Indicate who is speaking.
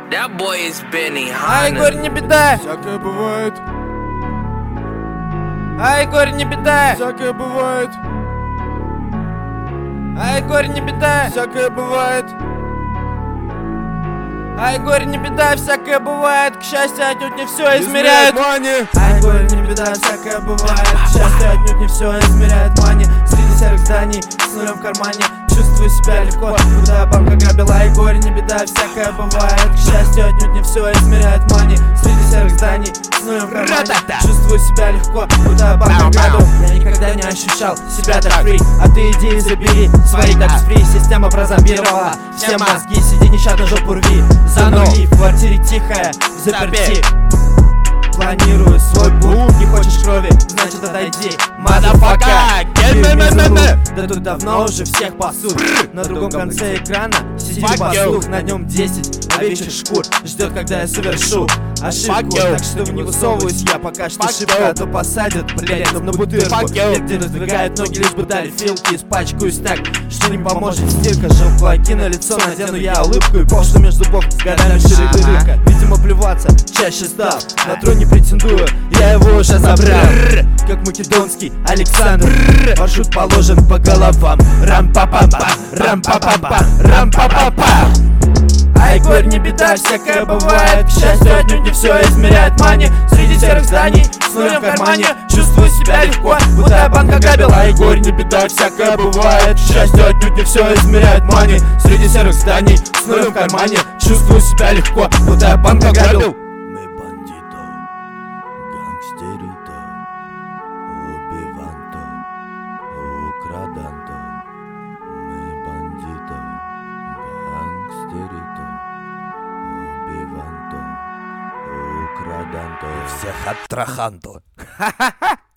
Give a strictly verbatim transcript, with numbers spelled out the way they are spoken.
Speaker 1: That boy is Benny
Speaker 2: Ай, горе, не беда!
Speaker 3: Всякое бывает,
Speaker 2: Ай, горе, не беда!
Speaker 3: всякое бывает,
Speaker 2: Ай, горе, не беда!
Speaker 3: всякое бывает.
Speaker 2: Ай, горе, не беда, всякое бывает. К счастью, отнюдь не все измеряют.
Speaker 3: мани.
Speaker 2: Ай, горе, не беда, всякое бывает. К счастью, отнюдь не все измеряет мани. Среди серых зданий, с нулем в кармане. Чувствую себя легко, куда банка грабила. Ай, горе, не беда, всякое бывает. К счастью, отнюдь не все измеряет мани. Среди серых зданий, с нулем в кармане. Чувствую себя легко, куда банка грабил. Я никогда не ощущал себя так фри. А ты иди и забери свои такс фри. Система прозомбировала все мозги. Сиди нещадно, жопу рви. Занули, в квартире тихая, в заперти. Планирую свой путь. Не хочешь крови, значит отойди. Мадафака, да тут давно уже всех пасут. На другом конце экрана сидит пастух. На нем десять овечьих шкур. Ждет, когда я совершу ошибку. Так что не высовываюсь я, пока что шибко. А то посадят, блять, на бутырку. Где раздвигают ноги, лишь бы дали филки. Испачкаюсь так, что не поможет стирка. Жил кулаки на лицо, надену я улыбку. И пошло между зубов с годами шире дырка. Видимо, плеваться чаще стал. На трон не претендую, я его уже забрал. Как македонский Александр. Маршрут положен по головам. Рам-па-па-па, рам-па-па-па, рам-па-па-па. Ай, горе, не беда, всякое бывает. К счастью, отнюдь не все измеряет мани. Среди серых зданий, с нулем в кармане. Чувствую себя легко, будто банка грабила. Ай, горе, не беда, всякое бывает. К счастью, отнюдь не все измеряет мани. Среди серых зданий, с нулем в кармане. Чувствую себя легко, будто банка грабил.
Speaker 4: Мы бандито, гангстерито, убиванто, украданто. Мы бандито, гангстерито, убиванто, украданто.
Speaker 3: Всех оттраханто. Ха-ха-ха.